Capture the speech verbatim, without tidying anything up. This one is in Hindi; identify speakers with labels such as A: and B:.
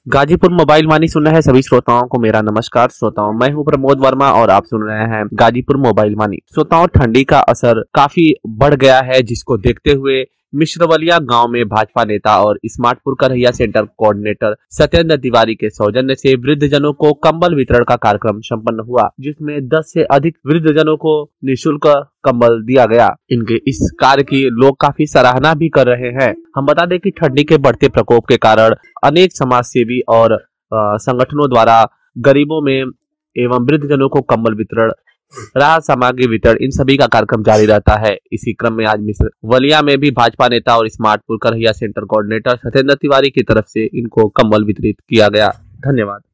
A: गाजीपुर मोबाइल वाणी सुन रहे सभी श्रोताओं को मेरा नमस्कार। श्रोताओं, मैं हूं प्रमोद वर्मा और आप सुन रहे हैं गाजीपुर मोबाइल वाणी। श्रोताओं, ठंडी का असर काफी बढ़ गया है, जिसको देखते हुए मिश्रवलिया गांव में भाजपा नेता और स्मार्टपुर का रहिया सेंटर कोऑर्डिनेटर सत्येंद्र तिवारी के सौजन्य से वृद्धजनों को कंबल वितरण का कार्यक्रम संपन्न हुआ, जिसमें दस से अधिक वृद्धजनों को निःशुल्क कंबल दिया गया। इनके इस कार्य की लोग काफी सराहना भी कर रहे हैं। हम बता दें कि ठंडी के बढ़ते प्रकोप के कारण अनेक समाज सेवी और संगठनों द्वारा गरीबों में एवं वृद्धजनों को कंबल वितरण, राहत सामग्री वितरण, इन सभी का कार्यक्रम जारी रहता है। इसी क्रम में आज मिश्र वलिया में भी भाजपा नेता और स्मार्टपुर का रहिया सेंटर कोऑर्डिनेटर सत्येंद्र तिवारी की तरफ से इनको कंबल वितरित किया गया। धन्यवाद।